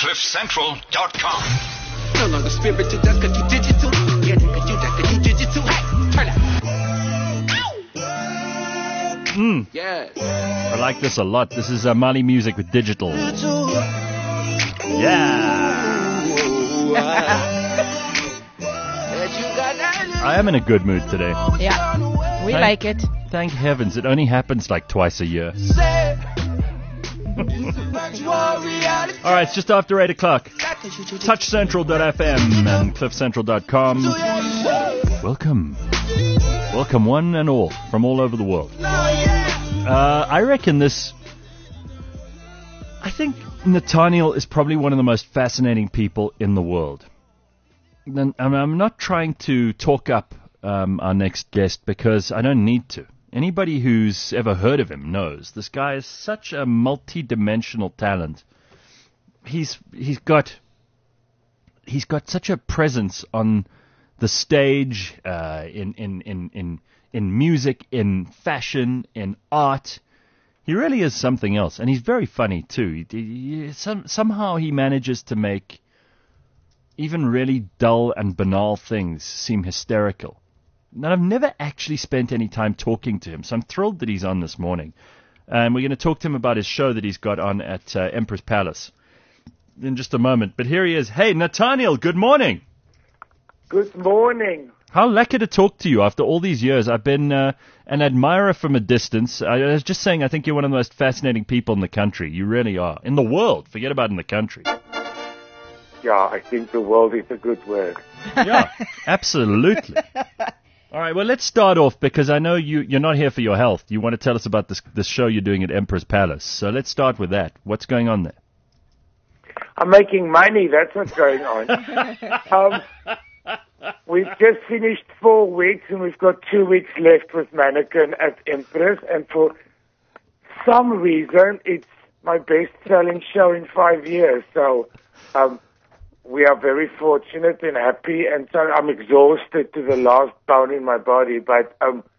CliffCentral.com. No longer spiritual, just cause you digital. Yeah, you can do that cause you digital. Hey, turn it. Yes. I like this a lot. This is Mali Music with Digital. Yeah. I am in a good mood today. Yeah, we like it. Thank heavens. It only happens like twice a year. All right, it's just after 8 o'clock. TouchCentral.fm and CliffCentral.com. Welcome. Welcome one and all from all over the world. I reckon this... I think Nathaniel is probably one of the most fascinating people in the world. And I'm not trying to talk up our next guest because I don't need to. Anybody who's ever heard of him knows this guy is such a multi-dimensional talent. He's got such a presence on the stage, in music, in fashion, in art. He really is something else, and he's very funny too. Somehow he manages to make even really dull and banal things seem hysterical. And I've never actually spent any time talking to him, so I'm thrilled that he's on this morning. And we're going to talk to him about his show that he's got on at Emperor's Palace in just a moment. But here he is. Hey, Nathaniel, good morning. Good morning. How lekker to talk to you after all these years. I've been an admirer from a distance. I was just saying I think you're one of the most fascinating people in the country. You really are. In the world. Forget about in the country. Yeah, I think the world is a good word. Yeah, absolutely. All right, well, let's start off because I know you're not here for your health. You want to tell us about this show you're doing at Emperor's Palace. So let's start with that. What's going on there? I'm making money. That's what's going on. We've just finished 4 weeks, and we've got 2 weeks left with Mannequin at Empress. And for some reason, it's my best-selling show in 5 years. So we are very fortunate and happy, and so I'm exhausted to the last bone in my body. But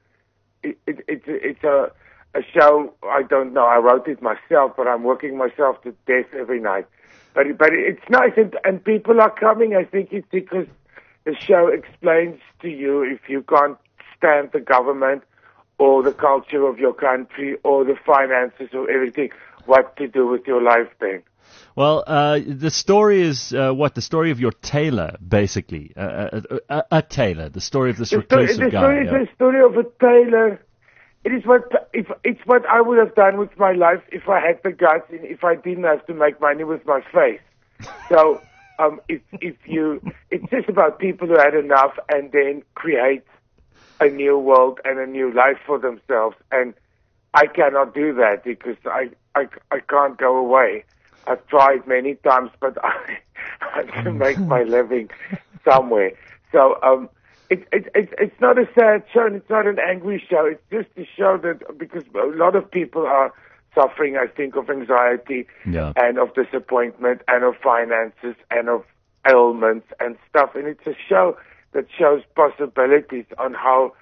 it's a show. I don't know. I wrote it myself, but I'm working myself to death every night. But it's nice, and people are coming. I think it's because the show explains to you, if you can't stand the government or the culture of your country or the finances or everything, what to do with your life then. Well, the story is what? The story of your tailor, basically. A tailor. The story of this reclusive guy. The story is the story of a tailor. It is it's what I would have done with my life if I had the guts and if I didn't have to make money with my face. So, it's just about people who had enough and then create a new world and a new life for themselves. And I cannot do that because I can't go away. I've tried many times, but I have to make my living somewhere. So it's not a sad show and it's not an angry show. It's just a show that, because a lot of people are suffering, I think, of anxiety and of disappointment and of finances and of ailments and stuff. And it's a show that shows possibilities on how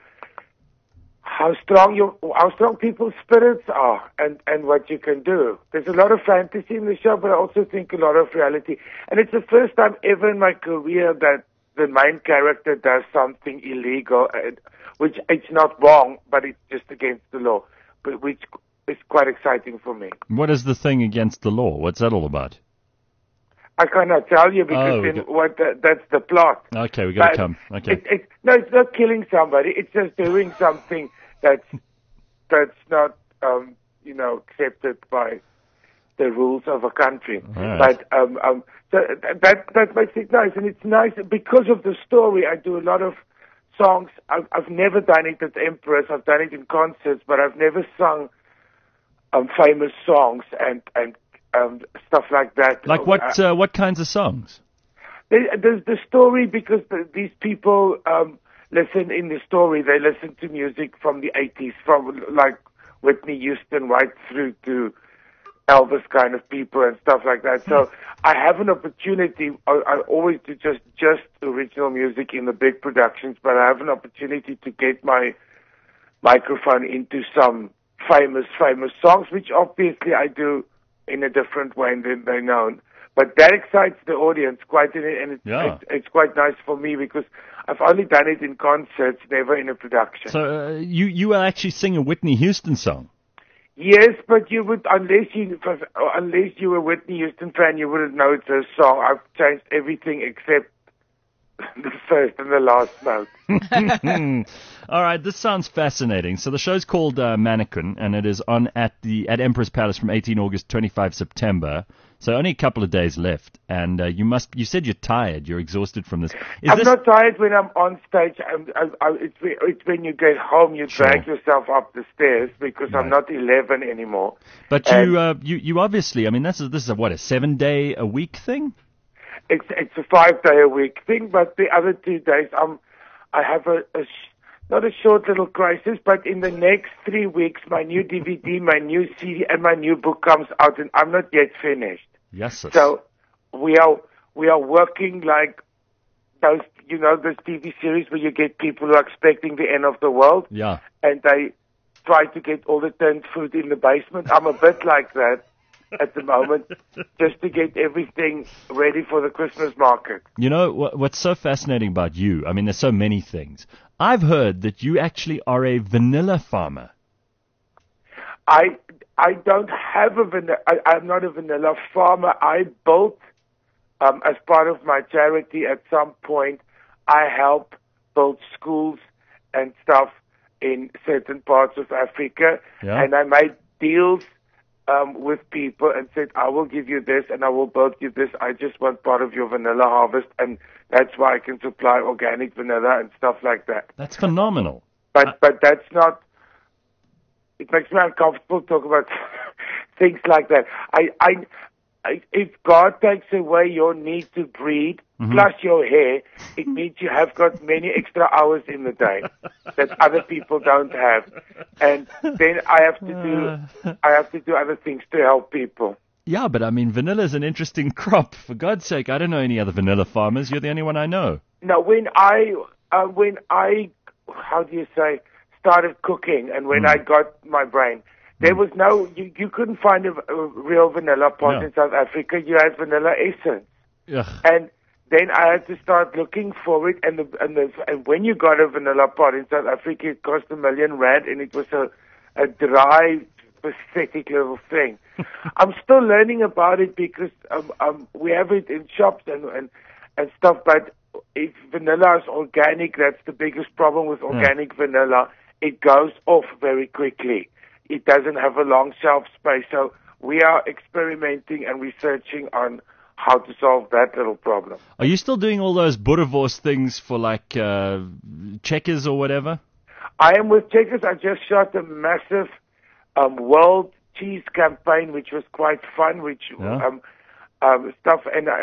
strong people's spirits are and what you can do. There's a lot of fantasy in the show, but I also think a lot of reality. And it's the first time ever in my career that the main character does something illegal, which it's not wrong, but it's just against the law, but which is quite exciting for me. What is the thing against the law? What's that all about? I cannot tell you because that's the plot. Okay, we got to come. Okay. It's not killing somebody. It's just doing something that's not accepted by the rules of a country. Right. But so that makes it nice, and it's nice because of the story. I do a lot of songs. I've never done it at Empress. I've done it in concerts, but I've never sung famous songs and stuff like that. Like what kinds of songs? There's the story, because these people listen in the story. They listen to music from the 80s, from like Whitney Houston right through to Elvis kind of people and stuff like that. So I have an opportunity. I always do just original music in the big productions, but I have an opportunity to get my microphone into some famous songs, which obviously I do in a different way than they're known. but that excites the audience quite, and it's quite nice for me because I've only done it in concerts, never in a production. So you will actually sing a Whitney Houston song? Yes, but you would, unless you were a Whitney Houston fan, you wouldn't know it's her song. I've changed everything except the first and the last note. All right, this sounds fascinating. So the show's called Mannequin, and it is on at Emperor's Palace from 18 August, 25 September. So only a couple of days left, and you said you're tired, you're exhausted from this. I'm not tired when I'm on stage. It's when you get home, you drag yourself up the stairs because I'm not 11 anymore. But you obviously, I mean, this is a 7-day-a-week thing? It's a 5-day-a-week thing, but the other 2 days, I have not a short little crisis, but in the next 3 weeks, my new DVD, my new CD, and my new book comes out, and I'm not yet finished. Yes. So we are working like those TV series where you get people who are expecting the end of the world. Yeah. And they try to get all the turned food in the basement. I'm a bit like that at the moment, just to get everything ready for the Christmas market. You know, what's so fascinating about you, I mean, there's so many things. I've heard that you actually are a vanilla farmer. I don't have I'm not a vanilla farmer. I built, as part of my charity at some point, I help build schools and stuff in certain parts of Africa. Yeah. And I made deals with people and said, I will give you this and I will build you this. I just want part of your vanilla harvest, and that's why I can supply organic vanilla and stuff like that. That's phenomenal. But that's not, it makes me uncomfortable to talk about things like that. If God takes away your need to breed, plus your hair, it means you have got many extra hours in the day that other people don't have. And then I have to do other things to help people. Yeah, but I mean, vanilla is an interesting crop. For God's sake, I don't know any other vanilla farmers. You're the only one I know. No, when I how do you say, started cooking, and when I got my brain, there was you couldn't find a real vanilla pot in South Africa. You had vanilla essence. Ugh. And then I had to start looking for it, and when you got a vanilla pot in South Africa, it cost R1 million, and it was a dry, pathetic little thing. I'm still learning about it because we have it in shops and stuff, but if vanilla is organic, that's the biggest problem with organic vanilla. It goes off very quickly. It doesn't have a long shelf space. So we are experimenting and researching on how to solve that little problem. Are you still doing all those boerewors things for like Checkers or whatever? I am with Checkers. I just shot a massive world cheese campaign, which was quite fun, stuff,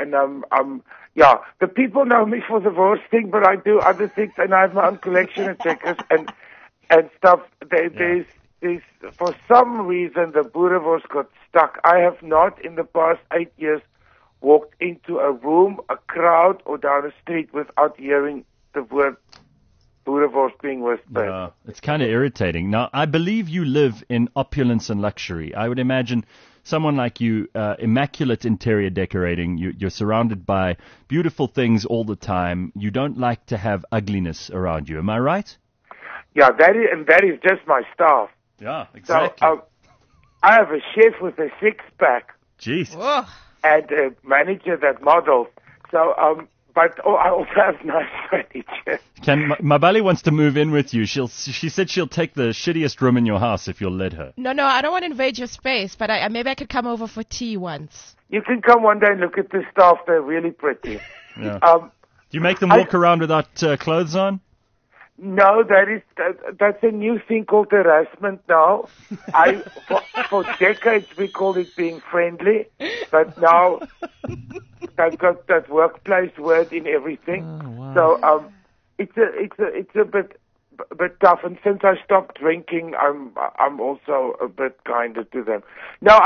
the people know me for the Wors thing, but I do other things, and I have my own collection of Checkers and stuff. There's for some reason the boerewors got stuck. I have not in the past 8 years walked into a room, a crowd, or down a street without hearing the word boerewors being whispered. Yeah, it's kind of irritating. Now, I believe you live in opulence and luxury. I would imagine someone like you, immaculate interior decorating, you're surrounded by beautiful things all the time. You don't like to have ugliness around you. Am I right? Yeah, that is just my staff. Yeah, exactly. So, I have a chef with a six-pack. Jeez. Oh. And a manager that models. So, but I also have nice furniture. Mabali wants to move in with you. She said she'll take the shittiest room in your house if you'll let her. No, I don't want to invade your space, but maybe I could come over for tea once. You can come one day and look at the staff. They're really pretty. Yeah. Do you make them walk around without clothes on? No, that's a new thing called harassment now. For decades we called it being friendly, but now they've got that workplace word in everything. Oh, wow. So it's a bit tough. And since I stopped drinking, I'm also a bit kinder to them. No,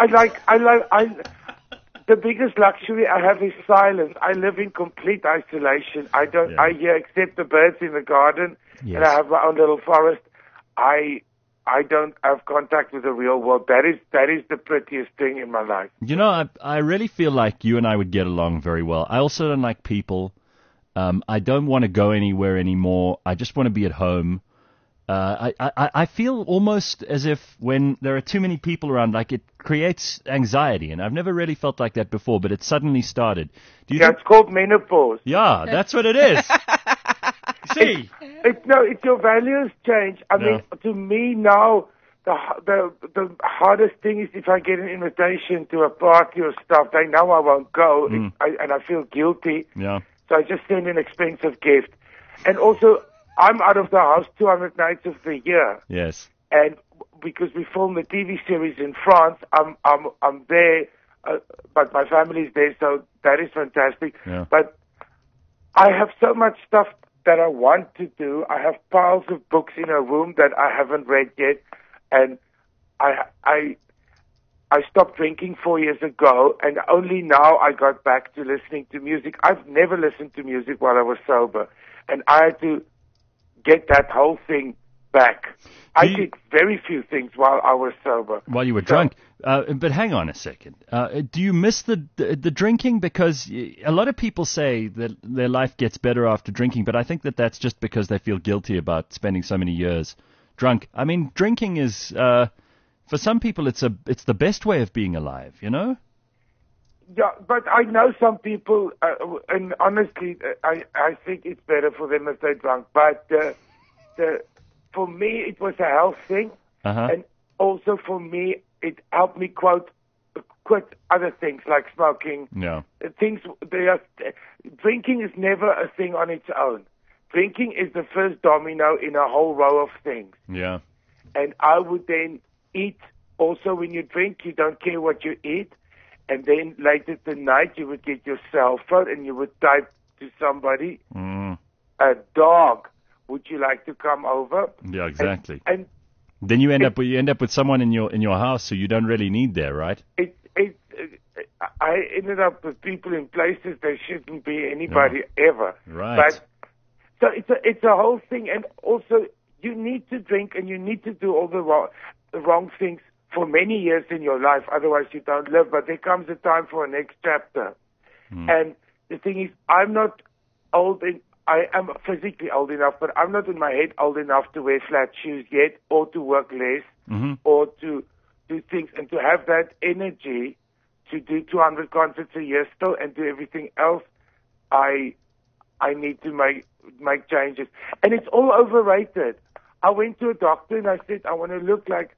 the biggest luxury I have is silence. I live in complete isolation. I hear except the birds in the garden, and I have my own little forest. I I don't have contact with the real world. That is the prettiest thing in my life. You know, I really feel like you and I would get along very well. I also don't like people. I don't want to go anywhere anymore. I just want to be at home. I feel almost as if when there are too many people around, like it creates anxiety, and I've never really felt like that before, but it suddenly started. Do you think? It's called menopause. Yeah, that's what it is. See? It's your values change. I mean, to me now, the hardest thing is if I get an invitation to a party or stuff, they know I won't go, and I feel guilty. Yeah. So I just send an expensive gift. And also, I'm out of the house 200 nights of the year. Yes. And because we film the TV series in France, I'm there, but my family's there, so that is fantastic. Yeah. But I have so much stuff that I want to do. I have piles of books in a room that I haven't read yet, and I stopped drinking 4 years ago, and only now I got back to listening to music. I've never listened to music while I was sober, and I had to get that whole thing back. I did very few things while I was sober. While you were drunk. But hang on a second. Do you miss the drinking? Because a lot of people say that their life gets better after drinking, but I think that that's just because they feel guilty about spending so many years drunk. I mean, drinking is, for some people, it's the best way of being alive, you know? Yeah, but I know some people, and honestly, I think it's better for them if they're drunk. But for me, it was a health thing, and also for me, it helped me quit other things like smoking. Yeah. Drinking is never a thing on its own. Drinking is the first domino in a whole row of things. Yeah. And I would then eat. Also, when you drink, you don't care what you eat. And then later tonight, you would get your cell phone and you would type to somebody, a dog, would you like to come over? Yeah, exactly. And then you end up with someone in your house who you don't really need there, right? I ended up with people in places there shouldn't be anybody ever. Right. But so it's a whole thing, and also you need to drink and you need to do all the wrong things for many years in your life, otherwise you don't live. But there comes a time for a next chapter. And the thing is, I'm not old, I am physically old enough, but I'm not in my head old enough to wear flat shoes yet, or to work less, or to do things, and to have that energy to do 200 concerts a year still and do everything else. I need to make changes. And it's all overrated. I went to a doctor and I said, I want to look like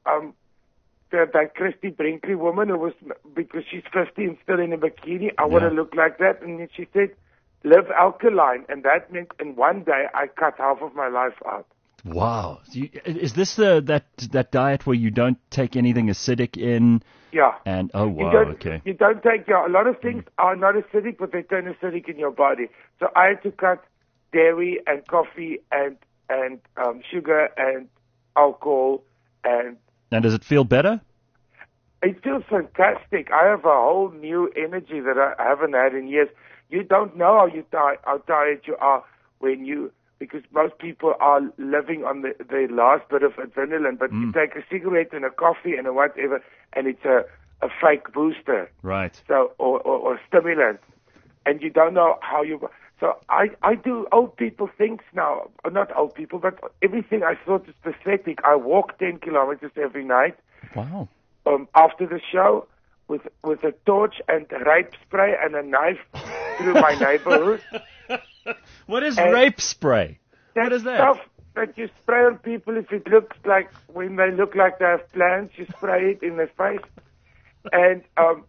that Christy Brinkley woman who was, because she's 50 and still in a bikini, I want to look like that. And then she said, live alkaline. And that meant in one day I cut half of my life out. Wow. Is this that diet where you don't take anything acidic in? Yeah. And oh wow, okay. You don't take a lot of things are not acidic, but they turn acidic in your body. So I had to cut dairy and coffee and sugar and alcohol and. And does it feel better? It feels fantastic. I have a whole new energy that I haven't had in years. You don't know how tired you are because most people are living on the last bit of adrenaline, but you take a cigarette and a coffee and a whatever, and it's a fake booster. Right. So, or stimulant. And you don't know how you... So I do old people things now. Not old people, but everything I thought was pathetic. I walk 10 kilometers every night. Wow. After the show with a torch and rape spray and a knife through my neighborhood. What is rape spray? What is that? Stuff that you spray on people if it looks like, when they look like they have plans, you spray it in their face. And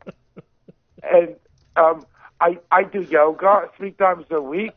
I do yoga 3 times a week.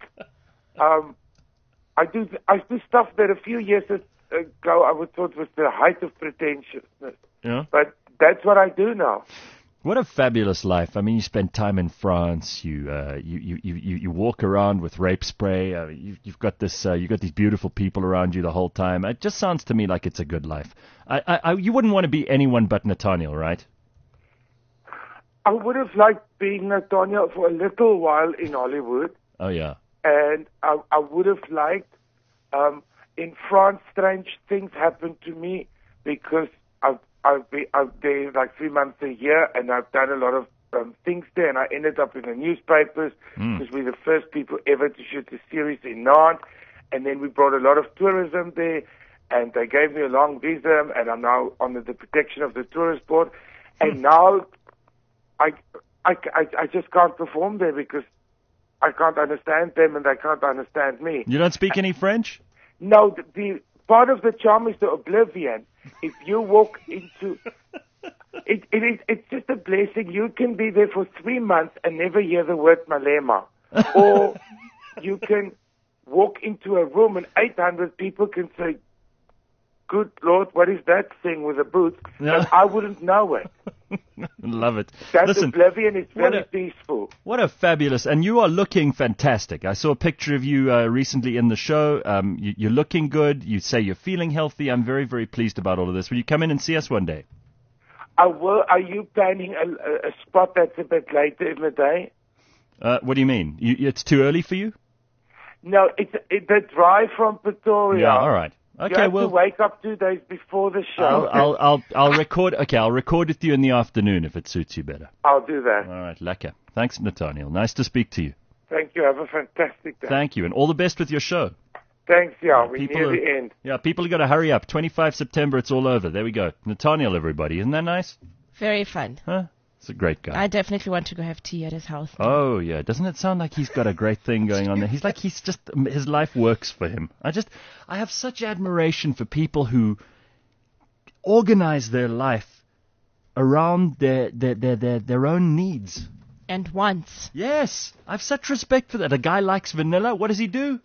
I do stuff that a few years ago I would thought was the height of pretentiousness. Yeah. But that's what I do now. What a fabulous life! I mean, you spend time in France. You walk around with rape spray. You've got this. You've got these beautiful people around you the whole time. It just sounds to me like it's a good life. You wouldn't want to be anyone but Nathaniel, right? I would have liked being Nathaniel for a little while in Hollywood. Oh yeah. And I would have liked. In France, strange things happened to me. because I've there like 3 months a year, and I've done a lot of things there, and I ended up in the newspapers because we're the first people ever to shoot a series in Nantes, and then we brought a lot of tourism there, and they gave me a long visa, and I'm now under the protection of the tourist board, and now I just can't perform there because I can't understand them and they can't understand me. You don't speak any French? No, the part of the charm is the oblivion. If you walk into... It's just a blessing. You can be there for 3 months and never hear the word Malema. Or you can walk into a room and 800 people can say, good Lord, what is that thing with the boots? Yeah. But I wouldn't know it. Love it. That Listen, oblivion is very peaceful. what a fabulous... And you are looking fantastic. I saw a picture of you recently in the show. You're looking good. You say you're feeling healthy. I'm very, very pleased about all of this. Will you come in and see us one day? I will. Are you planning a spot that's a bit later in the day? What do you mean? It's too early for you? No, it's the drive from Pretoria. Yeah, all right. You Okay, have well, to wake up 2 days before the show. I'll record. Okay, I'll record with you in the afternoon if it suits you better. I'll do that. All right, lekker. Thanks, Nathaniel. Nice to speak to you. Thank you. Have a fantastic day. Thank you, and all the best with your show. Thanks, yeah. We're People near are- the end. Yeah, people have got to hurry up. 25 September, it's all over. There we go. Nathaniel, everybody. Isn't that nice? Very fun. Huh? It's a great guy. I definitely want to go have tea at his house. Oh, yeah. Doesn't it sound like he's got a great thing going on there? He's just, his life works for him. I have such admiration for people who organize their life around their own needs. And wants. Yes. I have such respect for that. A guy likes vanilla. What does he do?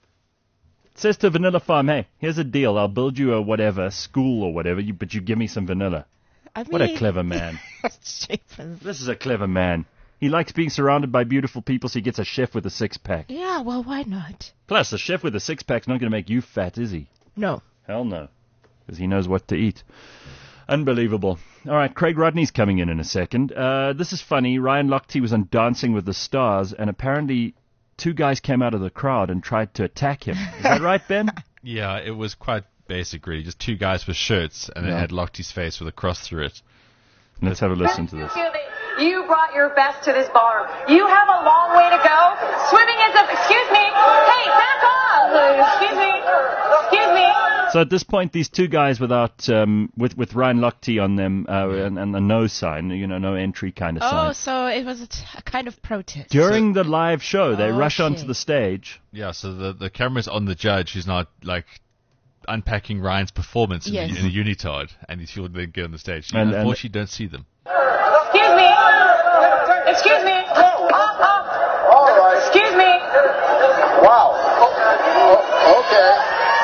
Says to Vanilla Farm, hey, here's a deal. I'll build you a whatever, school or whatever, but you give me some vanilla. I mean, What a clever man. Shapers. This is a clever man. He likes being surrounded by beautiful people, so he gets a chef with a six-pack. Yeah, well, why not? Plus, a chef with a six-pack's not going to make you fat, is he? No. Hell no. Because he knows what to eat. Unbelievable. All right, Craig Rodney's coming in a second. This is funny. Ryan Lochte was on Dancing with the Stars, and apparently 2 guys came out of the crowd and tried to attack him. Is that right, Ben? Yeah, it was quite basic, really. Just 2 guys with shirts, and it had Lochte's face with a cross through it. Let's have a listen to this. You brought your best to this bar. You have a long way to go. Swimming is a... Excuse me. Hey, back off. Excuse me. Excuse me. So at this point, these 2 guys without with Ryan Lochte on them and the no sign, no entry kind of sign. Oh, so it was a kind of protest. During the live show, they rush Okay. onto the stage. Yeah, so the camera's on the judge who's not, unpacking Ryan's performance in, Yes. in a unitard, and he's sure they get on the stage. You And- unfortunately don't see them. Excuse me. Excuse me. All right. Excuse me. Wow. Okay.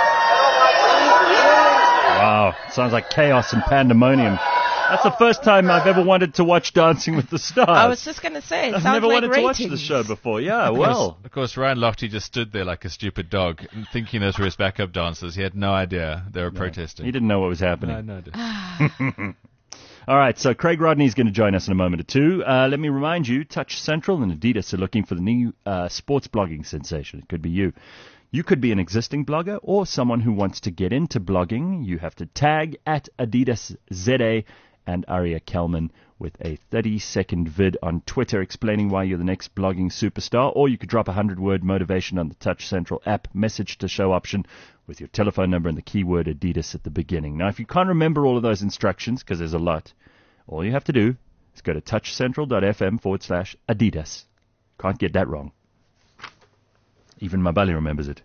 Wow, sounds like chaos and pandemonium. That's the first time I've ever wanted to watch Dancing with the Stars. I was just going to say, it I've sounds never like wanted to watch ratings. the show before. Yeah, well. Of course, Ryan Lochte just stood there like a stupid dog, thinking those were his backup dancers. He had no idea they were protesting. He didn't know what was happening. No idea. All right, so Craig Rodney's going to join us in a moment or two. Let me remind you, Touch Central and Adidas are looking for the new sports blogging sensation. It could be you. You could be an existing blogger or someone who wants to get into blogging. You have to tag at Adidas ZA and Aria Kelman with a 30-second vid on Twitter explaining why you're the next blogging superstar, or you could drop a 100-word motivation on the Touch Central app message to show option with your telephone number and the keyword Adidas at the beginning. Now, if you can't remember all of those instructions, because there's a lot, all you have to do is go to touchcentral.fm/Adidas. Can't get that wrong. Even Mabali remembers it.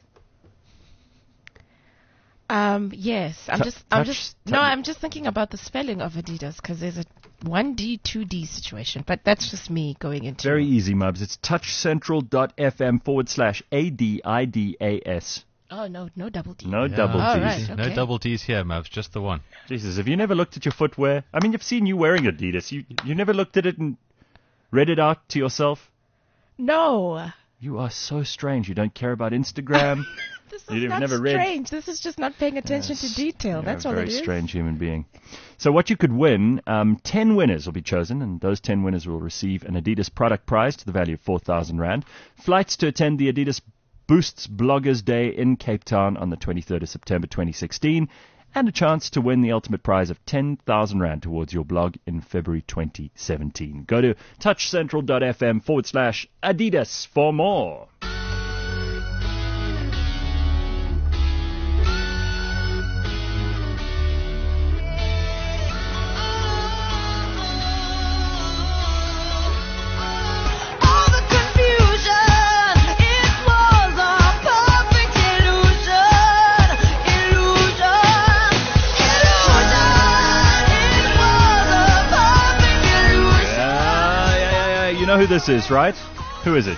Yes. I'm just thinking about the spelling of Adidas because there's a 1D, 2D situation, but that's just me going into Very easy, Mubs. It's touchcentral.fm/ADIDAS. Oh, no double D. No Yeah. double D's. All right. No Okay. double D's here, Mavs, just the one. Jesus, have you never looked at your footwear? I mean, you've seen you wearing Adidas. You never looked at it and read it out to yourself? No. You are so strange. You don't care about Instagram. This is You've not never read- strange. This is just not paying attention to detail. You're That's a all very it is. strange human being. So what you could win, 10 winners will be chosen, and those 10 winners will receive an Adidas product prize to the value of 4,000 Rand, flights to attend the Adidas Boosts Bloggers Day in Cape Town on the 23rd of September 2016, and a chance to win the ultimate prize of 10,000 Rand towards your blog in February 2017. Go to touchcentral.fm/Adidas for more. You know who this is, right? Who is it?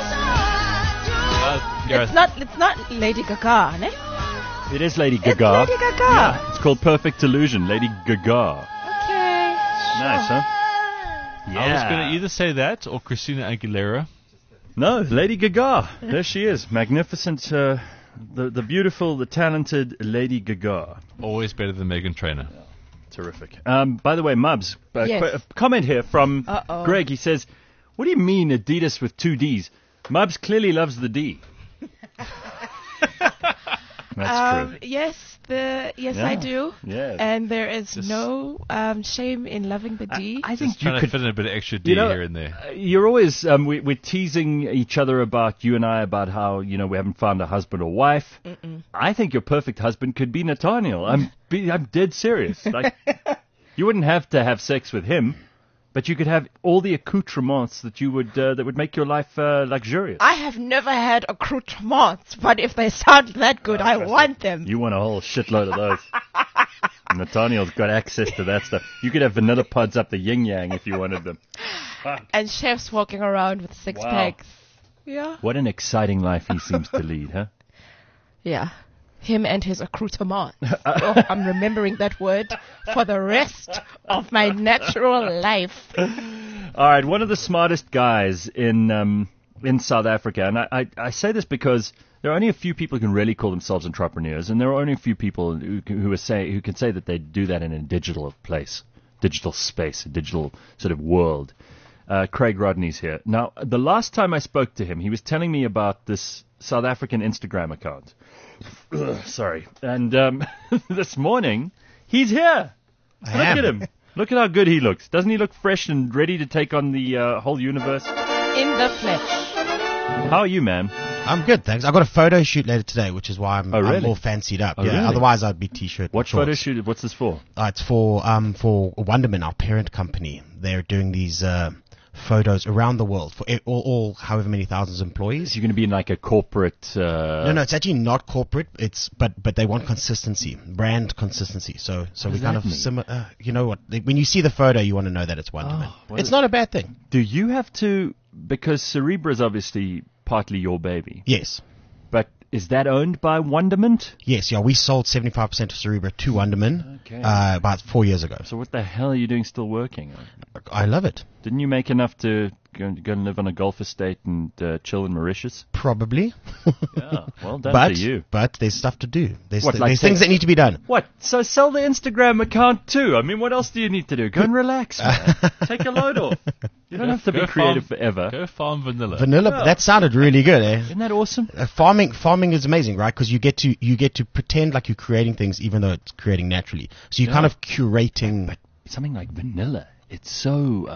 It's not Lady Gaga, ne? It is Lady Gaga. It's Lady Gaga. Yeah, it's called Perfect Illusion, Lady Gaga. Okay. Nice, huh? Yeah. I was going to either say that or Christina Aguilera. No, Lady Gaga. There she is. Magnificent, the beautiful, the talented Lady Gaga. Always better than Meghan Trainor. Terrific. By the way, Mubs, Yes. a comment here from Greg. He says, what do you mean Adidas with 2 Ds? Mubs clearly loves the D. That's true. Yes, I do. Yes. And there is no shame in loving the D. I think Just trying to fit in a bit of extra D here and there. You're always we're teasing each other about you and I about how we haven't found a husband or wife. I think your perfect husband could be Nathaniel. I'm dead serious. Like you wouldn't have to have sex with him, but you could have all the accoutrements that you would that would make your life luxurious. I have never had accoutrements, but if they sound that good, I want them. You want a whole shitload of those. Nathaniel's got access to that stuff. You could have vanilla pods up the yin-yang if you wanted them. And chefs walking around with six-packs. Yeah. What an exciting life he seems to lead, huh? Yeah. Him and his accoutrement. I'm remembering that word for the rest of my natural life. All right, one of the smartest guys in South Africa, and I say this because there are only a few people who can really call themselves entrepreneurs, and there are only a few people who can say that they do that in a digital place, digital space, a digital sort of world. Craig Rodney's here. Now, the last time I spoke to him, he was telling me about this South African Instagram account. Sorry. And this morning, he's here. Look at him. Look at how good he looks. Doesn't he look fresh and ready to take on the whole universe? In the flesh. How are you, man? I'm good, thanks. I've got a photo shoot later today, which is why I'm all fancied up. Really? Otherwise I'd be t-shirt. What photo shoot? What's this for? It's for Wonderman, our parent company. They're doing these photos around the world for all however many thousands of employees. You're going to be in like a corporate... No, it's actually not corporate. But they want consistency, brand consistency. So we kind of similar. You know what? When you see the photo, you want to know that it's Wonderman. It's not a bad thing. Do you have to... Because Cerebra is obviously partly your baby. Yes. But is that owned by Wonderment? Yes, yeah. We sold 75% of Cerebra to Wonderman about 4 years ago. So what the hell are you doing still working? I love it. Didn't you make enough to go and live on a golf estate and chill in Mauritius? Probably. Yeah, well done to you. But there's stuff to do. There's things that need to be done. What? So sell the Instagram account too? I mean, what else do you need to do? Go and relax, man. Take a load off. You don't have to be creative forever. Go farm vanilla. Vanilla, that sounded really good, eh? Isn't that awesome? Farming is amazing, right? Because you get to pretend like you're creating things, even though it's creating naturally. So you're kind of curating. But something like vanilla, it's so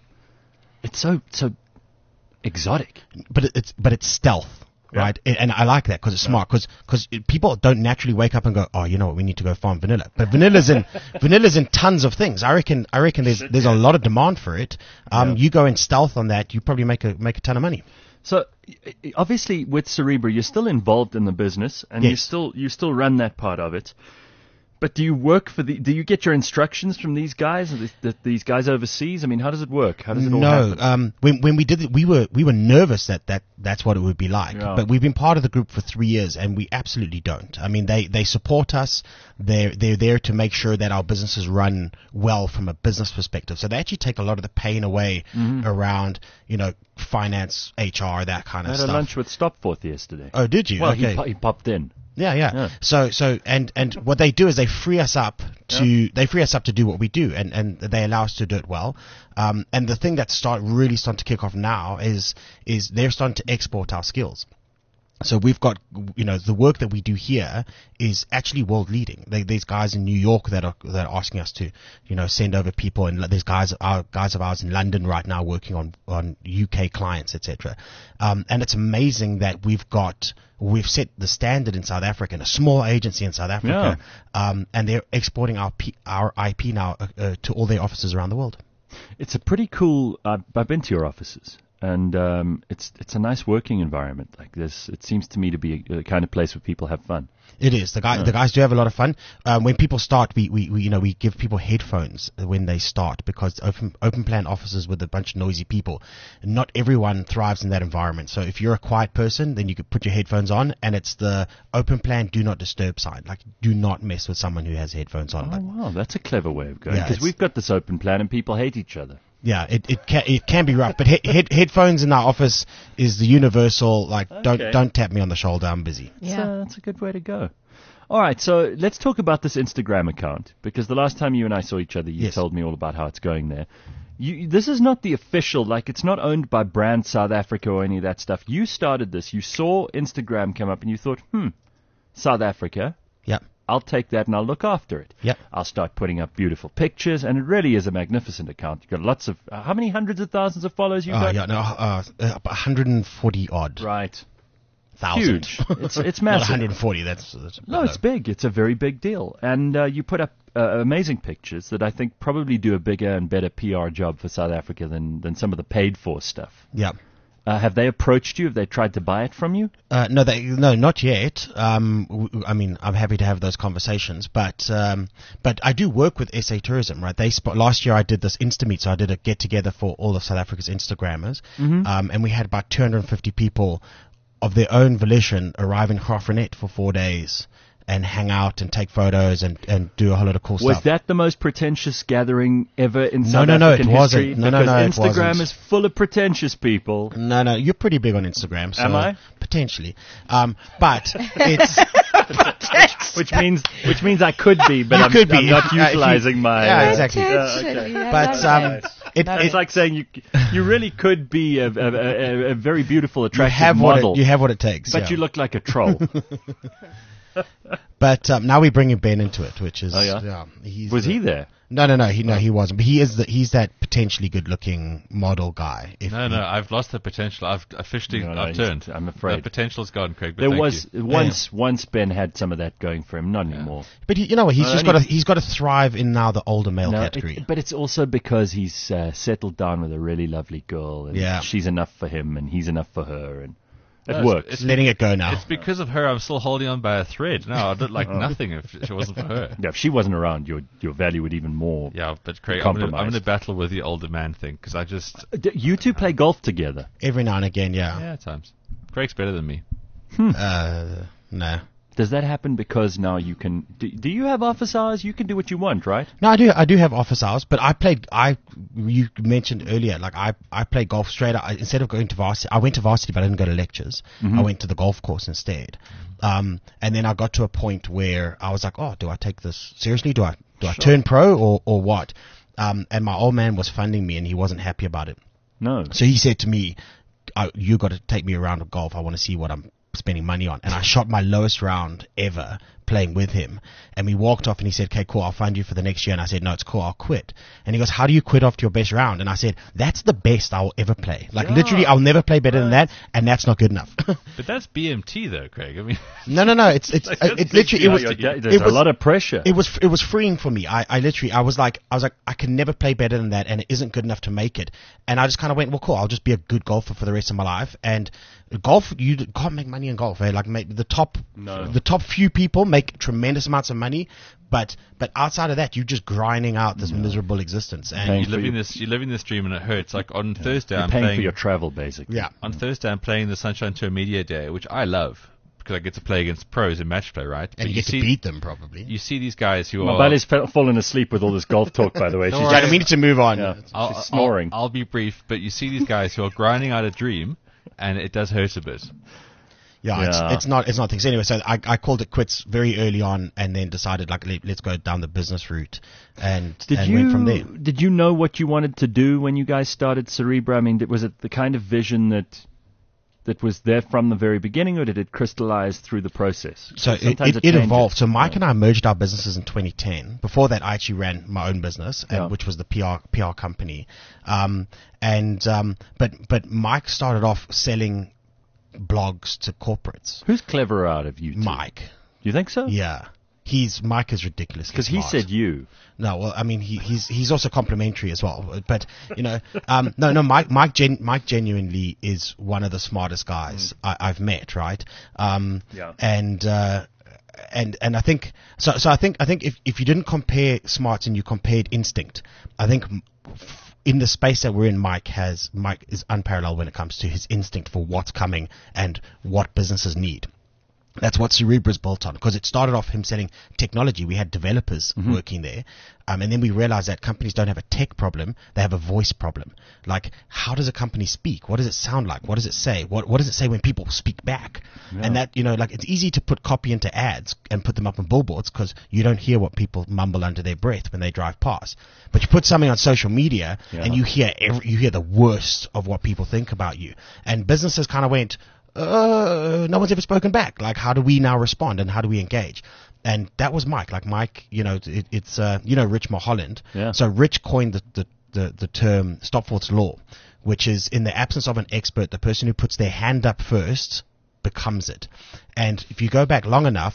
exotic. But it's stealth. Right, and I like that because it's smart. Because people don't naturally wake up and go, oh, you know what, we need to go farm vanilla. But vanilla's in tons of things. I reckon there's a lot of demand for it. You go in stealth on that, you probably make a ton of money. So obviously with Cerebra, you're still involved in the business, and you still run that part of it. But do you work for do you get your instructions from these guys, these guys overseas? I mean, how does it work? How does it all happen? When we did it, we were nervous that's what it would be like. Yeah. But we've been part of the group for 3 years, and we absolutely don't. I mean, they support us. They're there to make sure that our businesses run well from a business perspective. So they actually take a lot of the pain away around, finance, HR, that kind of stuff. I had a lunch with Stopforth yesterday. Oh, did you? Well, okay. he popped in. Yeah. So and what they do is they free us up to do what we do, and they allow us to do it well. And the thing that's really starting to kick off now is they're starting to export our skills. So we've got, the work that we do here is actually world leading. There's guys in New York that are asking us to, send over people, and there's guys of ours in London right now working on UK clients, etc. And it's amazing that we've set the standard in South Africa, and a small agency in South Africa, and they're exporting our IP now to all their offices around the world. It's a pretty cool. I've been to your offices. And it's a nice working environment. Like this, it seems to me to be a kind of place where people have fun. It is. The guys do have a lot of fun. When people start, we give people headphones when they start, because open plan offices with a bunch of noisy people, not everyone thrives in that environment. So if you're a quiet person, then you could put your headphones on, and it's the open plan do not disturb sign. Like, do not mess with someone who has headphones on. Oh, wow, that's a clever way of going. Because we've got this open plan and people hate each other. Yeah, it can be rough, but headphones in our office is the universal, like, don't tap me on the shoulder, I'm busy. Yeah, that's a good way to go. All right, so let's talk about this Instagram account, because the last time you and I saw each other, you told me all about how it's going there. This is not the official, like, it's not owned by Brand South Africa or any of that stuff. You started this, you saw Instagram come up, and you thought, South Africa. Yeah. I'll take that and I'll look after it. Yep. I'll start putting up beautiful pictures, and it really is a magnificent account. You've got lots of, how many hundreds of thousands of followers you've got? 140 odd. Right. Thousand. Huge. It's massive. Not 140, that's no, it's big. It's a very big deal. And you put up amazing pictures that I think probably do a bigger and better PR job for South Africa than some of the paid-for stuff. Yeah. Have they approached you? Have they tried to buy it from you? No, not yet. I mean, I'm happy to have those conversations, but I do work with SA Tourism, right? Last year I did this Instameet, so I did a get together for all of South Africa's Instagrammers, and we had about 250 people of their own volition arrive in Graaff-Reinet for 4 days and hang out and take photos and do a whole lot of cool stuff. Was that the most pretentious gathering ever in South No, African it wasn't. history? No, because Instagram it wasn't. is full of pretentious people. No, you're pretty big on Instagram. So am I? Potentially. But it's... which means I could be, but I'm not utilizing my... Yeah, exactly. Potentially. But it's like saying you really could be a very beautiful, attractive model. You have what it takes. But you look like a troll. But now we're bringing Ben into it, which is... Oh, yeah? Was he there? No, he wasn't. But he's that potentially good-looking model guy. I've lost the potential. I've officially turned. I'm afraid. The potential's gone, Craig. But there was once Ben had some of that going for him, not anymore. But you know what? He's got to thrive in now the older male category. But it's also because he's settled down with a really lovely girl, and she's enough for him, and he's enough for her, and it works. It's letting it go now. It's because of her I'm still holding on by a thread. No, I'd look like nothing if it wasn't for her. Yeah, if she wasn't around, your value would even more. Yeah, but Craig, I'm going to battle with the older man thing, because I just... You two play golf together? Every now and again, yeah. Yeah, at times. Craig's better than me. No. Does that happen because now you can... Do you have office hours? You can do what you want, right? No, I do have office hours, but you mentioned earlier, like I play golf straight out. Instead of going to varsity, I went to varsity, but I didn't go to lectures. I went to the golf course instead. And then I got to a point where I was like, oh, do I take this seriously? Do I turn pro or what? And my old man was funding me, and he wasn't happy about it. No. So he said to me, you got to take me a round of golf. I want to see what I'm spending money on. And I shot my lowest round ever playing with him, and we walked off, and he said, okay, cool, I'll find you for the next year. And I said, no, it's cool, I'll quit. And he goes, how do you quit after your best round? And I said, that's the best I'll ever play. Like, literally, I'll never play better than that, and that's not good enough. But that's BMT though, Craig. I mean, no, it's literally, there's a lot of pressure. It was freeing for me. I was like I can never play better than that, and it isn't good enough to make it. And I just kind of went, well, cool, I'll just be a good golfer for the rest of my life. And golf, you can't make money in golf. Eh? Like, the top few people make tremendous amounts of money, but outside of that, you're just grinding out this miserable existence. And you're living this dream, and it hurts. Like on Thursday, I'm paying for your travel, basically. Yeah. On Thursday, I'm playing the Sunshine Tour Media Day, which I love, because I get to play against pros in match play, right? And you get to beat them, probably. You see these guys who are... Mabale's fallen asleep with all this golf talk, by the way. I need to move on. Yeah. She's snoring. I'll be brief, but you see these guys who are grinding out a dream, and it does hurt a bit. Yeah. It's not things. Anyway, so I called it quits very early on, and then decided, like, let's go down the business route, and went from there. Did you know what you wanted to do when you guys started Cerebra? I mean, was it the kind of vision that that was there from the very beginning, or did it crystallize through the process? So it changes. evolved. So Mike and I merged our businesses in 2010. Before that, I actually ran my own business, which was the PR company. But Mike started off selling blogs to corporates. Who's cleverer out of you two? Mike. You think so? Yeah. Mike is ridiculous. Because he said you. No, well, I mean, he's also complimentary as well. But, Mike genuinely is one of the smartest guys I've met, right? And I think, so I think if you didn't compare smarts and you compared instinct, I think in the space that we're in, Mike is unparalleled when it comes to his instinct for what's coming and what businesses need. That's what Cerebra's built on, because it started off him selling technology. We had developers working there, and then we realized that companies don't have a tech problem; they have a voice problem. Like, how does a company speak? What does it sound like? What does it say? What does it say when people speak back? Yeah. And that, it's easy to put copy into ads and put them up on billboards because you don't hear what people mumble under their breath when they drive past. But you put something on social media and you hear the worst of what people think about you. And businesses kind of went, no one's ever spoken back. Like, how do we now respond and how do we engage? And that was Mike. Like, Mike, it's Rich Mulholland. Yeah. So Rich coined the term Stopforth's Law, which is, in the absence of an expert, the person who puts their hand up first becomes it. And if you go back long enough,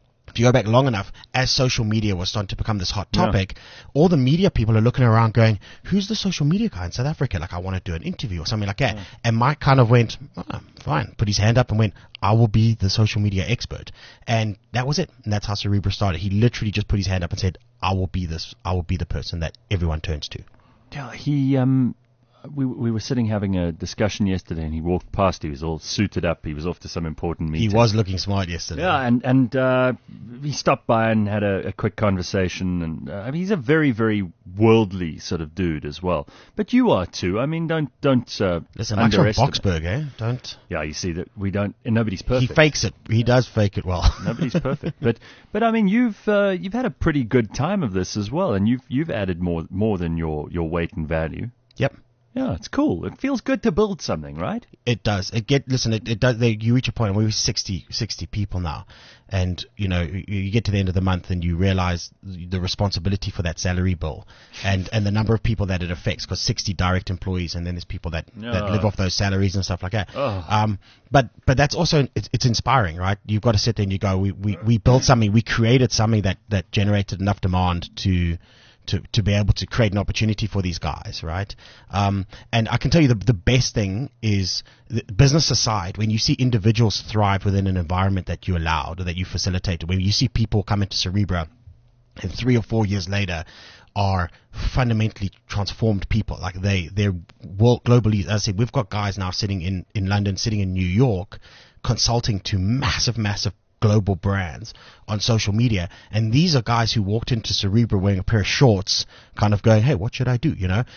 as social media was starting to become this hot topic, all the media people are looking around going, who's the social media guy in South Africa? Like, I want to do an interview or something like that. And Mike kind of went, fine, put his hand up and went, I will be the social media expert. And that was it. And that's how Cerebra started. He literally just put his hand up and said, I will be the person that everyone turns to. Yeah, we were sitting having a discussion yesterday, and he walked past. He was all suited up. He was off to some important meeting. He was looking smart yesterday. Yeah, and he stopped by and had a quick conversation. And he's a very, very worldly sort of dude as well. But you are too. I mean, don't listen. Mike's from Boksburg, eh? Don't. Yeah, you see that we don't. And nobody's perfect. He fakes it. He does fake it well. Nobody's perfect. But I mean, you've had a pretty good time of this as well, and you've added more than your weight and value. Yep. Yeah, it's cool. It feels good to build something, right? It does. It does. You reach a point where we're 60 people now, and you get to the end of the month and you realize the responsibility for that salary bill, and the number of people that it affects, because 60 direct employees, and then there's people that live off those salaries and stuff like that. But that's also it's inspiring, right? You've got to sit there and you go, we built something, we created something that generated enough demand to be able to create an opportunity for these guys, right? And I can tell you the best thing is, business aside, when you see individuals thrive within an environment that you allowed or that you facilitated, when you see people come into Cerebra and 3 or 4 years later are fundamentally transformed people, like they're globally, as I said, we've got guys now sitting in London, sitting in New York, consulting to massive global brands on social media, and these are guys who walked into Cerebra wearing a pair of shorts, kind of going, hey, what should I do?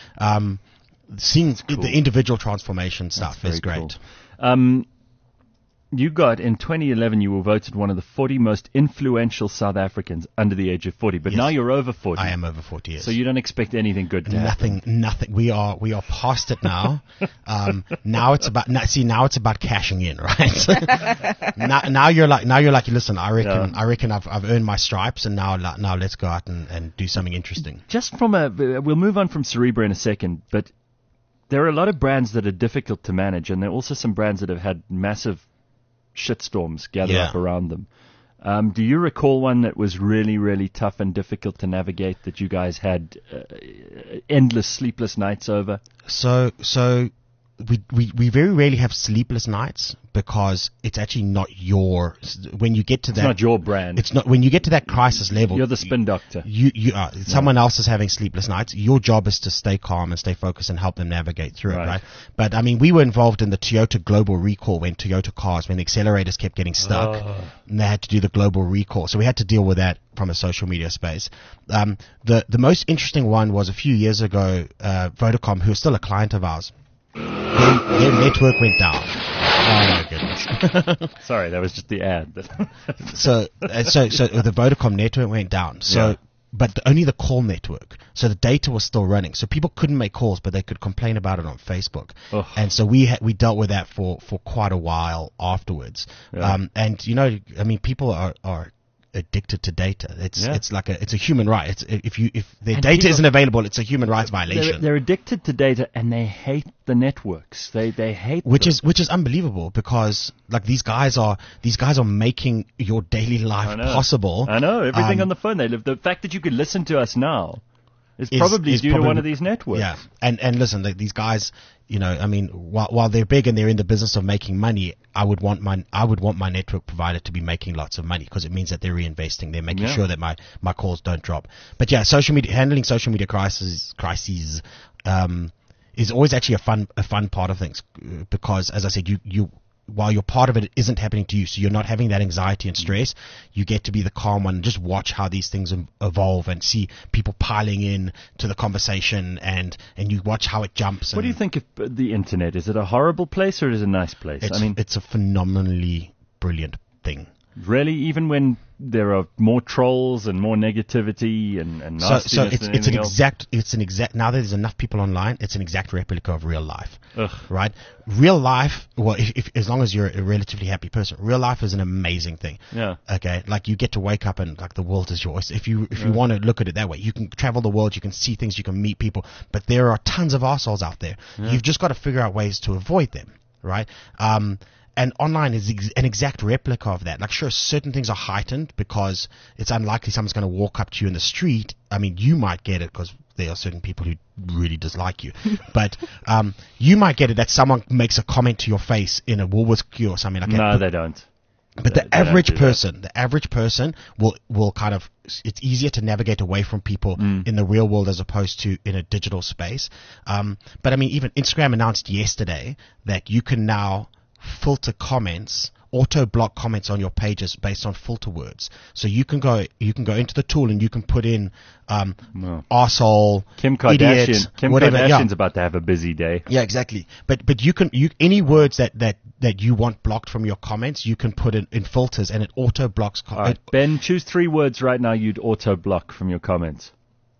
Seeing the individual transformation stuff is great. Cool. You got, in 2011, you were voted one of the 40 most influential South Africans under the age of 40, but now you're over 40. I am over 40, yes. So you don't expect anything good to happen? Nothing. We are past it now. Now it's about cashing in, right? now you're like, listen, I reckon I've earned my stripes, and now let's go out and do something interesting. Just we'll move on from Cerebra in a second, but there are a lot of brands that are difficult to manage, and there are also some brands that have had massive shitstorms gather up around them. Do you recall one that was really, really tough and difficult to navigate that you guys had endless sleepless nights over? So we very rarely have sleepless nights, because it's actually not when you get to that. It's not your brand. It's not, when you get to that crisis level. You're the spin doctor. You are. Someone else is having sleepless nights. Your job is to stay calm and stay focused and help them navigate through it, right? But I mean, we were involved in the Toyota global recall when the accelerators kept getting stuck, and they had to do the global recall. So we had to deal with that from a social media space. The most interesting one was a few years ago, Vodacom, who is still a client of ours. Their network went down. Oh my goodness! Sorry, that was just the ad. so the Vodacom network went down. So but only the call network. So the data was still running. So people couldn't make calls, but they could complain about it on Facebook. Ugh. And so we dealt with that for quite a while afterwards. Yeah. And I mean, people are addicted to data. It's like it's a human right. If their data isn't available, it's a human rights violation. They're addicted to data, and they hate the networks. They hate which is unbelievable, because like these guys are making your daily life possible. I know everything on the phone. The fact that you could listen to us now is probably due to one of these networks. Yeah, and listen, like, these guys, I mean, while they're big and they're in the business of making money, I would want my network provider to be making lots of money, because it means that they're reinvesting. They're making sure that my calls don't drop. But yeah, handling social media crises is always actually a fun part of things, because, as I said, you while you're part of it isn't happening to you, so you're not having that anxiety and stress. You get to be the calm one and just watch how these things evolve and see people piling in to the conversation, and you watch how it jumps. What do you think of the internet? Is it a horrible place or is it a nice place? It's a phenomenally brilliant thing. Really, even when there are more trolls and more negativity and nastiness. So it's an exact. Now that there's enough people online, it's an exact replica of real life. Ugh. Right? Real life. Well, if as long as you're a relatively happy person, real life is an amazing thing. Yeah. Okay. Like, you get to wake up and like the world is yours. If you want to look at it that way, you can travel the world, you can see things, you can meet people. But there are tons of arseholes out there. Yeah. You've just got to figure out ways to avoid them. Right? And online is an exact replica of that. Like, sure, certain things are heightened because it's unlikely someone's going to walk up to you in the street. I mean, you might get it because there are certain people who really dislike you. But you might get it that someone makes a comment to your face in a Woolworths queue or something like that. No, they don't. But the average person will kind of, it's easier to navigate away from people in the real world as opposed to in a digital space. But I mean, even Instagram announced yesterday that you can now filter comments, auto block comments on your pages based on filter words. So you can go into the tool and you can put in arsehole, Kim Kardashian. idiot, Kim whatever. Kardashian's about to have a busy day. Yeah, exactly. But you any words that you want blocked from your comments, you can put in filters, and it auto blocks. All right, Ben, choose 3 words right now you'd auto block from your comments.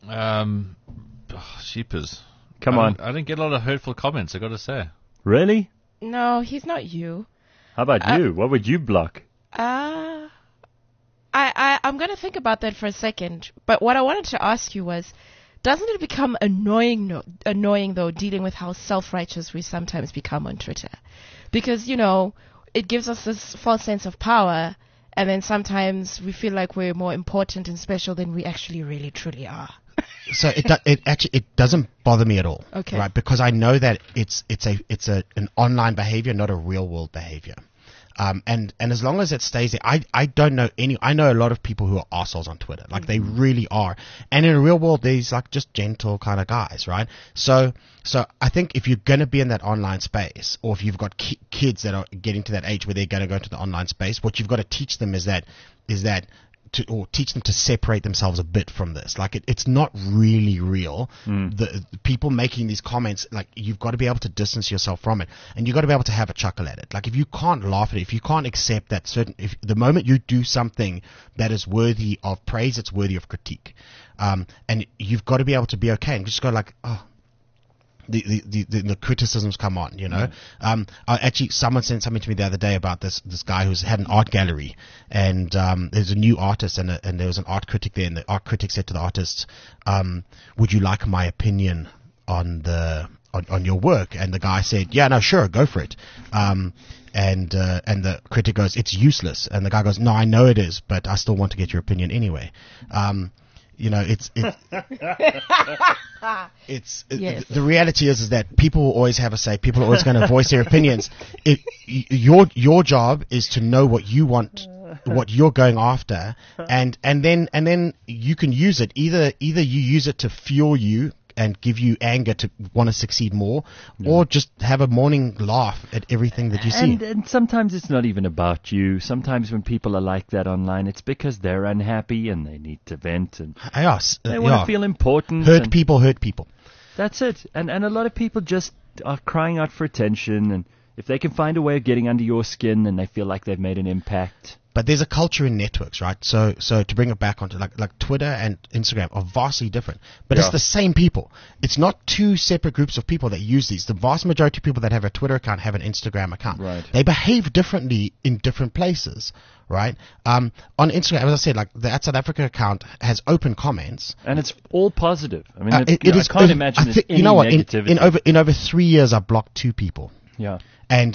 Sheepers. Come on. I didn't get a lot of hurtful comments, I got to say. Really? No, he's not you. How about you? What would you block? I'm going to think about that for a second. But what I wanted to ask you was, doesn't it become annoying though, dealing with how self-righteous we sometimes become on Twitter? Because, it gives us this false sense of power, and then sometimes we feel like we're more important and special than we actually really truly are. So it doesn't bother me at all, okay, right? Because I know that it's an online behavior, not a real world behavior. And as long as it stays there, I don't know I know a lot of people who are arseholes on Twitter, like they really are. And in the real world, there's like just gentle kind of guys, right? So I think if you're going to be in that online space, or if you've got kids that are getting to that age where they're going to go into the online space, what you've got to teach them is that or teach them to separate themselves a bit from this. Like, it's not really real. The people making these comments, like, you've got to be able to distance yourself from it, and you've got to be able to have a chuckle at it. Like, if you can't laugh at it, if you can't accept that if the moment you do something that is worthy of praise, it's worthy of critique. And you've got to be able to be okay and just go like, oh, the criticisms come on, Actually, someone sent something to me the other day about this guy who's had an art gallery, and there's a new artist, and there was an art critic there, and the art critic said to the artist, would you like my opinion on your work? And the guy said, yeah, no, sure, go for it. And the critic goes, it's useless. And the guy goes, no, I know it is, but I still want to get your opinion anyway. Yes. The reality is that people will always have a say. People are always going to voice their opinions. Your job is to know what you want, what you're going after, and then you can use it. Either you use it to fuel you and give you anger to want to succeed more, or just have a morning laugh at everything that you see. And sometimes it's not even about you. Sometimes when people are like that online, it's because they're unhappy and they need to vent, and they want to feel important. Hurt people. That's it. And a lot of people just are crying out for attention, and if they can find a way of getting under your skin and they feel like they've made an impact, But there's a culture in networks, right? So to bring it back onto like Twitter and Instagram are vastly different, but it's the same people. It's not two separate groups of people that use these. The vast majority of people that have a Twitter account have an Instagram account. Right. They behave differently in different places, right? On Instagram, as I said, like the South Africa account has open comments, And it's all positive. I mean, it I is. can't imagine there's any you know what? negativity. In over 3 years, I blocked 2 people. Yeah. And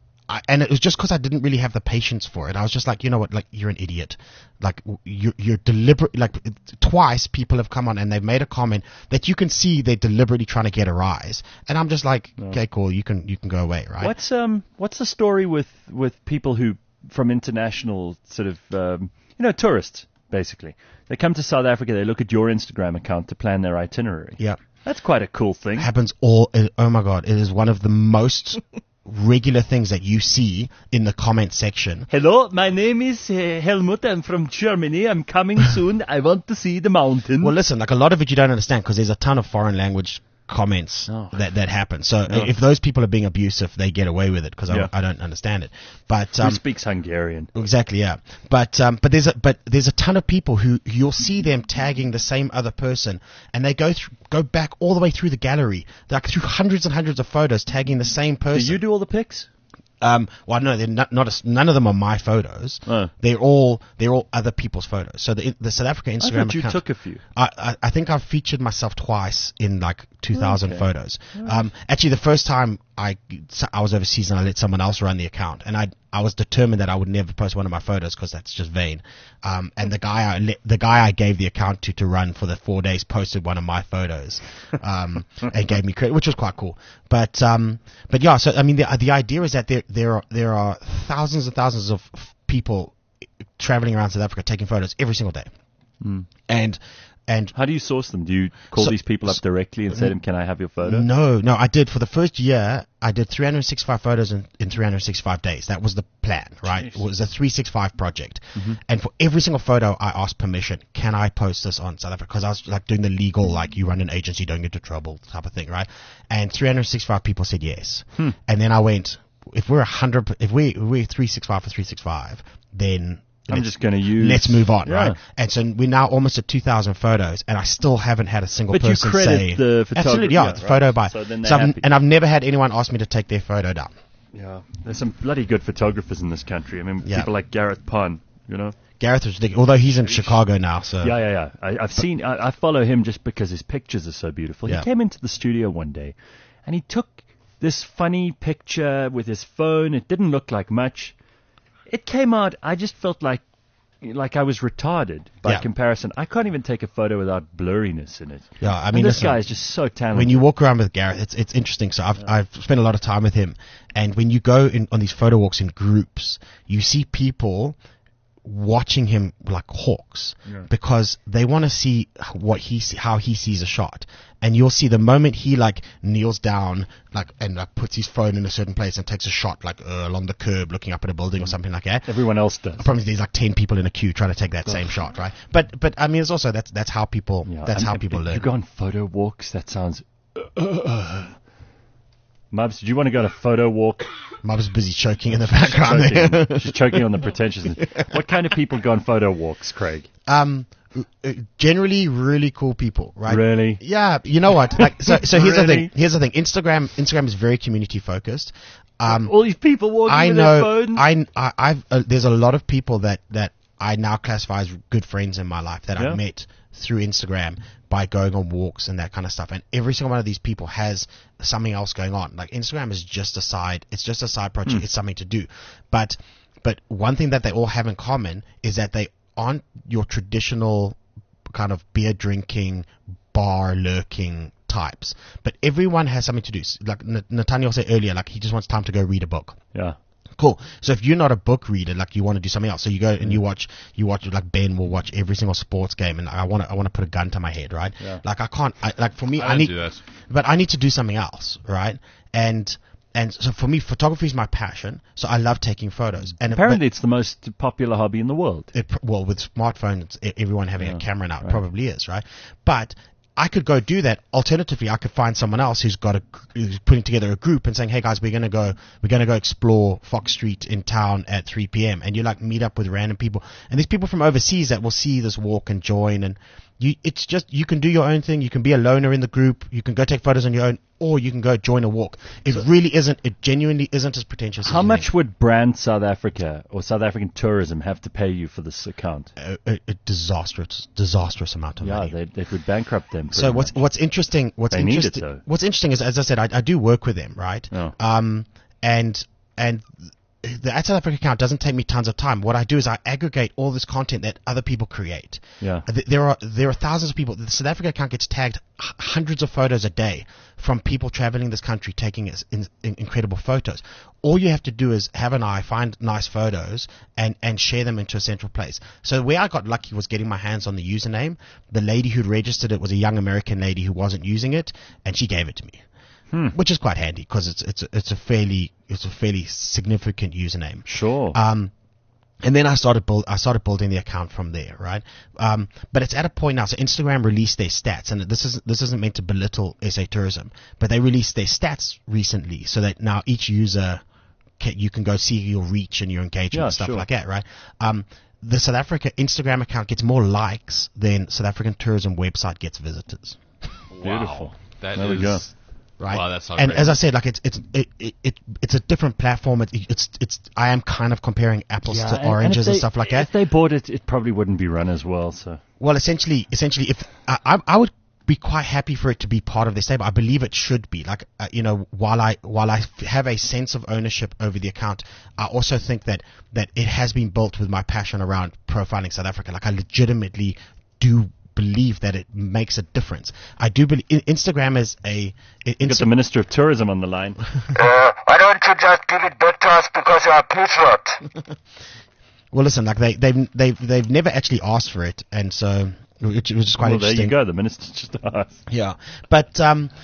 it was just because I didn't really have the patience for it. I was just like, you know what, like, you're an idiot. Like, you're deliberate. Like, twice people have come on and they've made a comment that you can see they're deliberately trying to get a rise. And I'm just like, okay, cool, you can go away, right? What's the story with people who from international sort of tourists basically? They come to South Africa, they look at your Instagram account to plan their itinerary. Yeah. That's quite a cool thing. Happens oh my God, it is one of the most regular things that you see in the comment section. Hello, my name is Helmut. I'm from Germany. I'm coming soon. I want to see the mountain. Well, listen, like a lot of it you don't understand because there's a ton of foreign language comments that happen. So if those people are being abusive, they get away with it because I don't understand it. But who speaks Hungarian? Exactly, yeah. But there's a ton of people who you'll see them tagging the same other person, and they go back all the way through the gallery, like through hundreds and hundreds of photos, tagging the same person. Do you do all the pics? Well, no, they're none of them are my photos. Oh. They're all other people's photos. So the South Africa Instagram I thought you account, took a few. I think I've featured myself twice in like 2,000 photos. Actually, the first time I was overseas and I let someone else run the account, and I was determined that I would never post one of my photos because that's just vain. And the guy I gave the account to run for the 4 days posted one of my photos, and gave me credit, which was quite cool. But yeah, so I mean the idea is that there are thousands and thousands of people traveling around South Africa taking photos every single day, and how do you source them? Do you call these people up directly and say to them, can I have your photo? No, I did. For the first year, I did 365 photos in 365 days. That was the plan, right? Jeez. It was a 365 project. Mm-hmm. And for every single photo, I asked permission. Can I post this on South Africa? Because I was like doing the legal, like you run an agency, don't get into trouble type of thing, right? And 365 people said yes. And then I went, if we're 365 for 365, then I'm just going to use... Let's move on, right? And so we're now almost at 2,000 photos, and I still haven't had a single person say... But you credit the photographer. Absolutely, yeah, it's photo by... So then they're happy. And I've never had anyone ask me to take their photo down. Yeah, there's some bloody good photographers in this country. I mean, people like Gareth Pun, you know? Gareth is ridiculous, although he's in Chicago now, so... Yeah. I follow him just because his pictures are so beautiful. He came into the studio one day, and he took this funny picture with his phone. It didn't look like much. It came out, I just felt like I was retarded by comparison. I can't even take a photo without blurriness in it. Yeah, I mean, this guy is just so talented. When you walk around with Gareth, it's interesting. So I've spent a lot of time with him, and when you go on these photo walks in groups, you see people watching him like hawks because they want to see how he sees a shot. And you'll see the moment he like kneels down and puts his phone in a certain place and takes a shot like along the curb looking up at a building or something like that. Everyone else does. I promise there's like 10 people in a queue trying to take that same shot, right? But I mean, it's also that's how people learn. You go on photo walks. That sounds. Mubs, do you want to go on a photo walk? Mubs busy choking in the background. She's choking on the pretentiousness. What kind of people go on photo walks, Craig? Generally really cool people, right? Really? Yeah, you know what? Like, so here's the thing. Instagram is very community focused. All these people walking with their phones. There's a lot of people that I now classify as good friends in my life that I've met through Instagram by going on walks and that kind of stuff. And every single one of these people has something else going on. Like Instagram is just a side. It's just a side project. It's something to do. But one thing that they all have in common is that they aren't your traditional kind of beer drinking, bar lurking types. But everyone has something to do. Like Nathaniel said earlier, like he just wants time to go read a book. Yeah. Cool. So if you're not a book reader, like you want to do something else, so you go and you watch like Ben will watch every single sports game, and I want to put a gun to my head, right? Yeah. Like I can't. For me, I need. Do that. But I need to do something else, right? And so for me, photography is my passion. So I love taking photos. And apparently, it's the most popular hobby in the world. Well, with smartphones, everyone having a camera now, it probably is, right? But I could go do that. Alternatively, I could find someone else who's putting together a group and saying, "Hey guys, we're gonna go explore Fox Street in town at 3 p.m." And you like meet up with random people, and there's people from overseas that will see this walk and join. And it's just, you can do your own thing. You can be a loner in the group. You can go take photos on your own, or you can go join a walk. It genuinely isn't as pretentious. How as much would Brand South Africa or South African Tourism have to pay you for this account? A disastrous amount of money. Yeah, they would bankrupt them. So what's interesting is, as I said, I do work with them, right? Oh. And the South Africa account doesn't take me tons of time. What I do is I aggregate all this content that other people create. Yeah. There are thousands of people. The South Africa account gets tagged hundreds of photos a day from people traveling this country taking incredible photos. All you have to do is have an eye, find nice photos, and share them into a central place. So where I got lucky was getting my hands on the username. The lady who'd registered it was a young American lady who wasn't using it, and she gave it to me. Which is quite handy because it's a fairly significant username. Sure. And then I started building the account from there, right? But it's at a point now. So Instagram released their stats, and this isn't meant to belittle SA Tourism, but they released their stats recently, so that now each user you can go see your reach and your engagement and stuff like that, right? The South Africa Instagram account gets more likes than South African Tourism website gets visitors. Beautiful. There we go. Right. Wow, that's not and great. as I said, like it's a different platform. I am kind of comparing apples to oranges and stuff like that. If they bought it, it probably wouldn't be run as well. So well, essentially, if I would be quite happy for it to be part of their stable. I believe it should be. Like while I have a sense of ownership over the account, I also think that it has been built with my passion around profiling South Africa. Like I legitimately do believe that it makes a difference. I do believe Instagram is you got the Minister of Tourism on the line. Why don't you just give it back to us because you are patriot? Well, listen, like they've never actually asked for it, and so which is quite interesting. There you go. The minister just asked. Yeah, but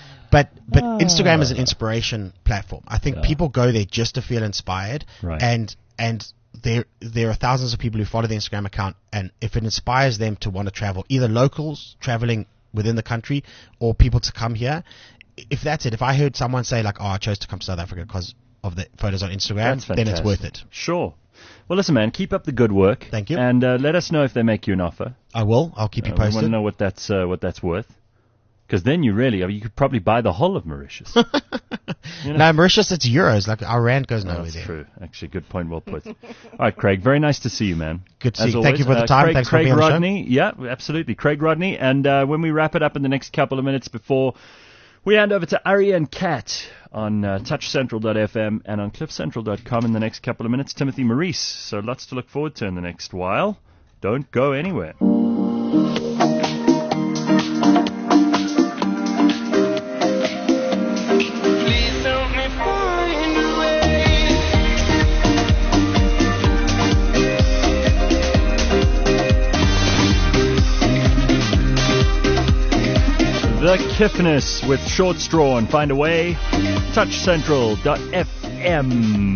Instagram is an inspiration platform. I think people go there just to feel inspired, right. and there are thousands of people who follow the Instagram account, and if it inspires them to want to travel, either locals traveling within the country or people to come here, if that's it, if I heard someone say like, I chose to come to South Africa because of the photos on Instagram, then it's worth it. Sure. Well, listen, man, keep up the good work. Thank you. And let us know if they make you an offer. I will. I'll keep you posted. We want to know what that's worth. Because then you could probably buy the whole of Mauritius. No, Mauritius, it's euros. Like our rand goes nowhere there. That's true. Actually, good point. Well put. All right, Craig. Very nice to see you, man. Good to see you. Thank you for the time. Thanks for being on the show. Rodney. Yeah, absolutely. Craig Rodney. And when we wrap it up in the next couple of minutes before we hand over to Ari and Kat on touchcentral.fm and on cliffcentral.com in the next couple of minutes, Timothy Maurice. So lots to look forward to in the next while. Don't go anywhere. The Kiffness with Short Straw and Find a Way. Touchcentral.fm.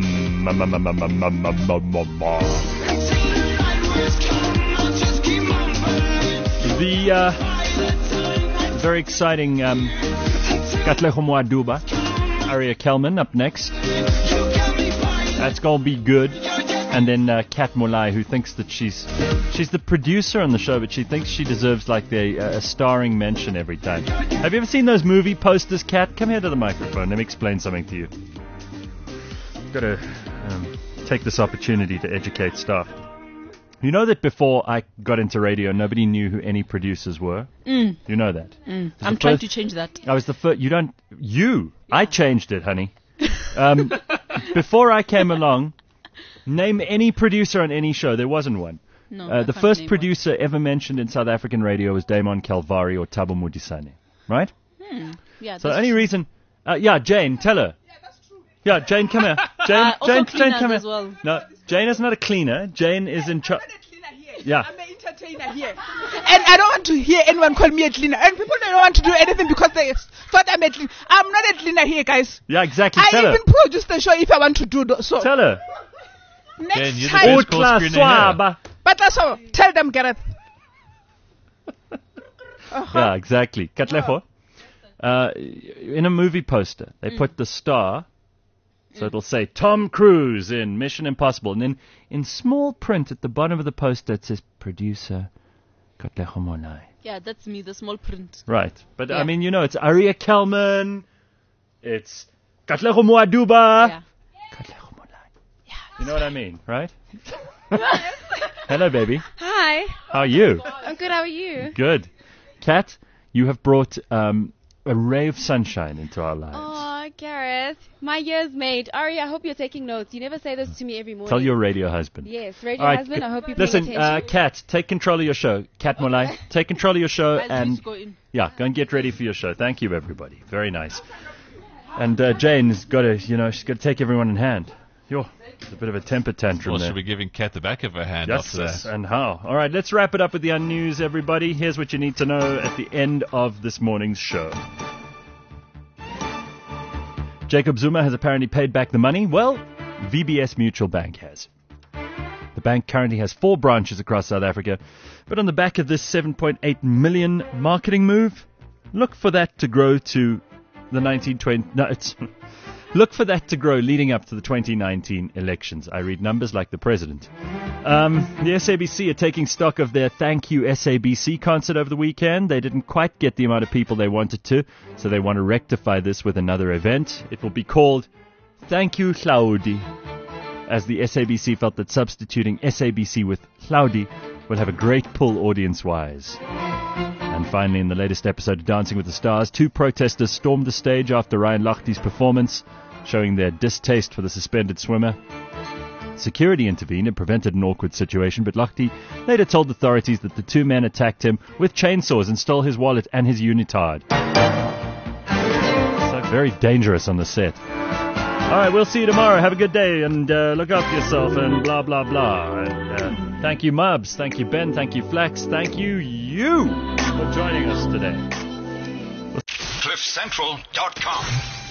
The very exciting Katlego Moaduba, Aria Kelman up next. That's gonna be good. And then Kat Molai, who thinks that she's the producer on the show, but she thinks she deserves like a starring mention every time. Have you ever seen those movie posters, Kat? Come here to the microphone. Let me explain something to you. I've got to take this opportunity to educate staff. You know that before I got into radio, nobody knew who any producers were? You know that? I'm trying to change that. I was the first. I changed it, honey. Before I came along, name any producer on any show. There wasn't one. No, the first producer ever mentioned in South African radio was Damon Calvari or Thabo Modisane. Right? Yeah. So the only reason... Jane, tell her. Yeah, that's true. Yeah, Jane, come here. Jane, come here. As well. No, Jane is not a cleaner. Jane is in charge. Yeah. I'm an entertainer here. And I don't want to hear anyone call me a cleaner. And people don't want to do anything because they thought I'm a cleaner. I'm not a cleaner here, guys. Yeah, exactly. I even produce the show if I want to do so. Tell her. Next time. But that's all. Tell them, Gareth. Yeah, exactly. Katleho. In a movie poster, they put the star, so it'll say Tom Cruise in Mission Impossible, and then in small print at the bottom of the poster it says producer Katleho Molai. Yeah, that's me, the small print. Right, but Yeah. I mean, it's Aria Kelman, it's Katleho Muaduba. Yeah. Katleho Molai. Yeah, you know what I mean, right? Hello, baby. Hi. How are you? I'm good. How are you? Good. Kat, you have brought a ray of sunshine into our lives. Oh, Gareth, my year's made. Ari, I hope you're taking notes. You never say this to me every morning. Tell your radio husband. Yes, radio All right, husband. I hope you're listen, paying attention. Kat, take control of your show. Kat Molai, take control of your show and Go in. yeah, go and get ready for your show. Thank you, everybody. Very nice. And Jane's got to, she's got to take everyone in hand. Yo, it's a bit of a temper tantrum Well, there. should we giving Kat the back of her hand after Yes, that? and how? All right, let's wrap it up with the unnews, everybody. Here's what you need to know at the end of this morning's show. Jacob Zuma has apparently paid back the money. Well, VBS Mutual Bank has. The bank currently has 4 branches across South Africa, but on the back of this 7.8 million marketing move, look for that to grow to the 1920... No, it's... Look for that to grow leading up to the 2019 elections. I read numbers like the president. The SABC are taking stock of their Thank You SABC concert over the weekend. They didn't quite get the amount of people they wanted to, so they want to rectify this with another event. It will be called Thank You Hlaudi, as the SABC felt that substituting SABC with Hlaudi will have a great pull audience-wise. And finally, in the latest episode of Dancing with the Stars, 2 protesters stormed the stage after Ryan Lochte's performance, showing their distaste for the suspended swimmer. Security intervened and prevented an awkward situation, but Lochte later told authorities that the 2 men attacked him with chainsaws and stole his wallet and his unitard. So very dangerous on the set. All right, we'll see you tomorrow. Have a good day and look after yourself and blah, blah, blah. And thank you, Mubs. Thank you, Ben. Thank you, Flex. Thank you for joining us today. CliffCentral.com